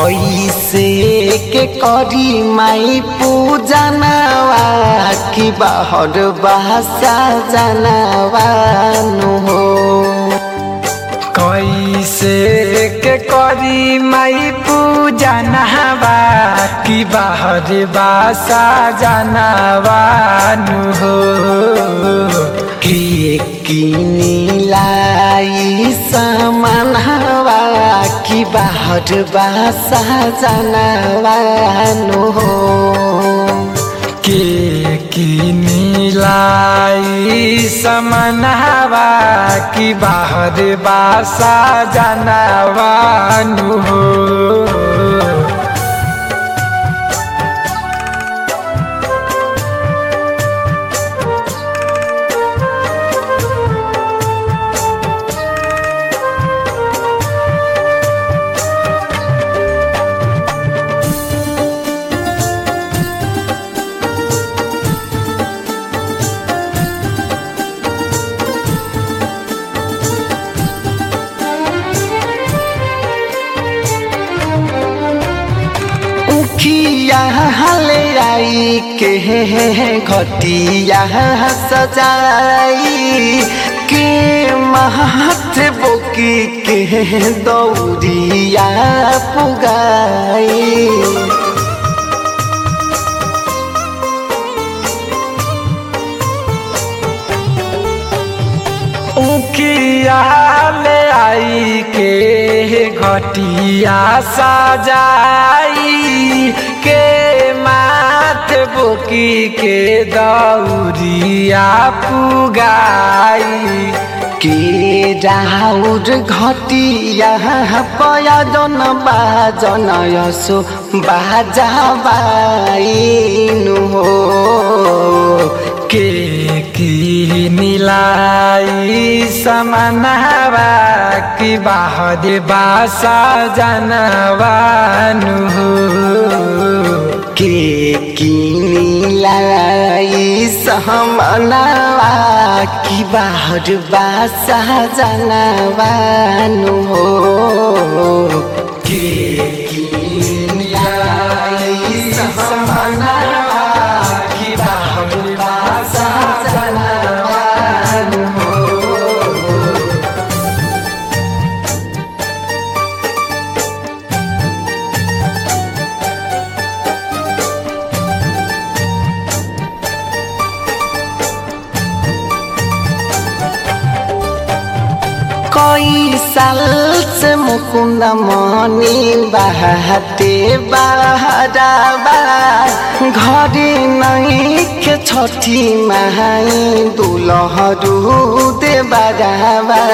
कैसे के करी माई पूजनवा कि बाहर बासा जनवा नु हो। कैसे के करी माई पूजनवा कि बाहर बासा जनवा नु हो। किनी लाई समनवा कि बाहर बासा जनवा नु हो। किनी लाई समनवा कि बाहर बासा जनवा नु हो। हले आई के घटिया सजाई के महत बोकी के दौरिया पुगाई। उकिया ले आई के घटिया सजाई के माथ बोकी के दौरिया पुगाई। के राउर घटिया पयजन बाजन यसो बाजाबाइनु हो। किनी लाई समनवा कि बाहर बासा जनवा नु हो। किनी लाई समनवा कि बाहर बासा जनवा नु हो। किनी लाई समनवा कि बाहर बासा जनवा नु हो। कई साल से मुकुंद मनी बहते बहराबा घरे नहीं के छठी माई दुलहरू दे बराबा।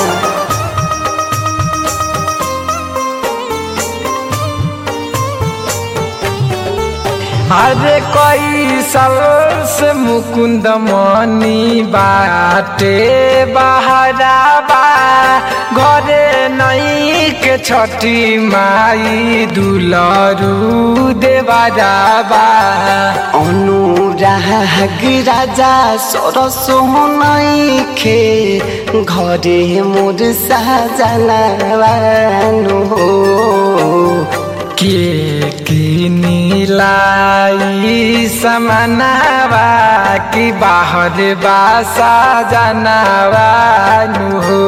अरे कोई साल से मुकुंद मनी बाटे बहराबा घरे नहीं के छठी माई दुलरू देवराबा। अनुराग राजा सरसो नइखे घरे मोर साजनवा नु हो। किनी लाई समनवा कि बाहर बासा जनवा नु हो।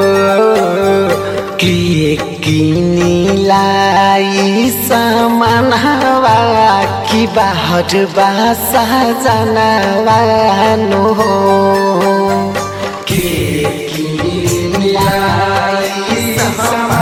किनी लाई समनवा कि बाहर बासा जनवा नु हो। किनी लाई